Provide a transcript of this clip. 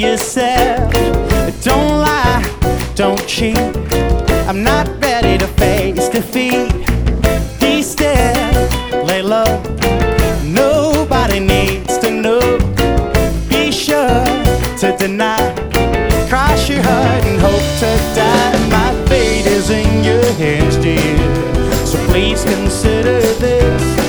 yourself. Don't lie, don't cheat. I'm not ready to face defeat. Be still, lay low. Nobody needs to know. Be sure to deny. Cross your heart and hope to die. My fate is in your hands, dear, so please consider this.